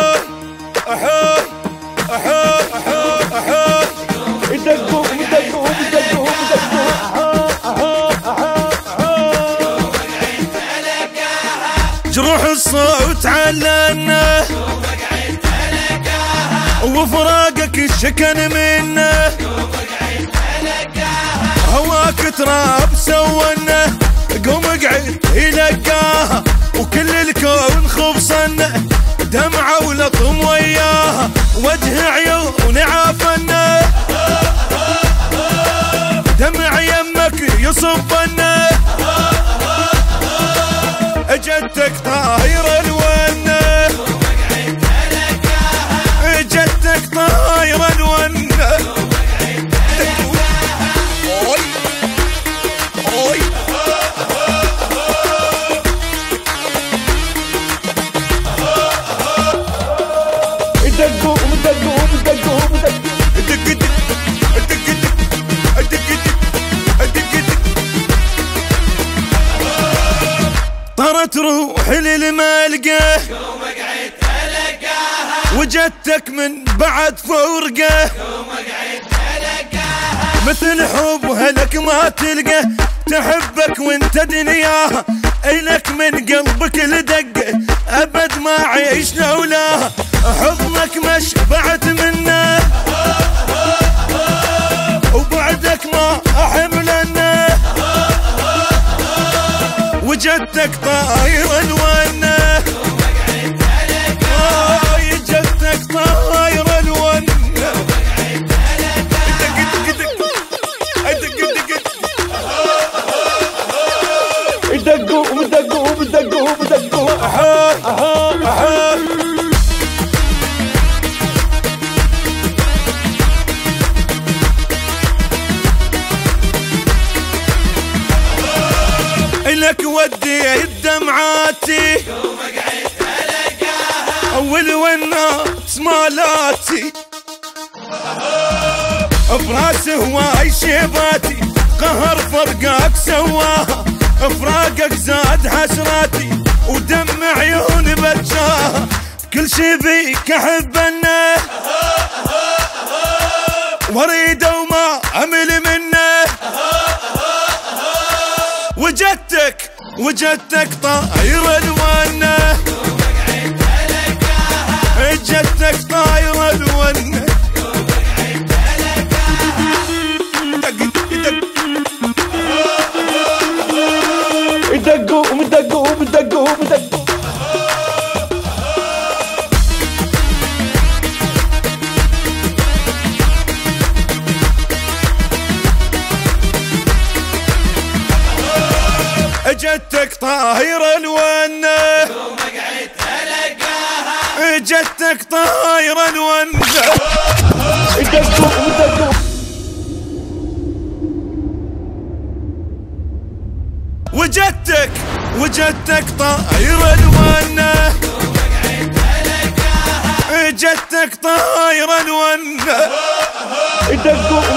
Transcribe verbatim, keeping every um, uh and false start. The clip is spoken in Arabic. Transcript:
أحوي أحوي أحوي أحوي أحوي يدقوا يدقوا يدقوا جروح الصوت علنا وفراقك الشكن منا هواك تراب سونا قوم اقعد يلقاها وكل الكون خبصنا دمعة ولطم وياها وجه عيون عافنا دمع يمك يصبنا اجتك طاير الونه اجتك طاير الونه دقوا دقوا دقوا دق دق طرت روحي للملقى قوم اقعد تلقاها وجدتك من بعد فرقه قوم اقعد تلقاها مثل حبها لك ما تلقى تحبك وانت دنياها إلك من قلبك لدقه أبد ما عيشنا ولاها حضنك ما شبعت منه وبعدك ما أحملنا وجدتك طاير الونه جدتك طاير الونه دقوا دقوا دقوا دقوا احا احا احا لك ودي دمعاتي قوم اقعد تلقاها والونات مالاتي براس هواي شيباتي قهر فرقاك سواها فراقك زاد حسراتي ودم عيون بجاها كل شي بيك احبنا وريده وما امل منه وجدتك وجدتك طاير الونه جدتك طاير الونه دقوا دقوا دقوا دقوا جدتك طاير الونه قوم اقعد تلقاها جدتك طاير الونه دقوا دقوا وجدتك وجدتك طاير الونه قوم اقعد تلقاها جدتك طاير الونه دقوا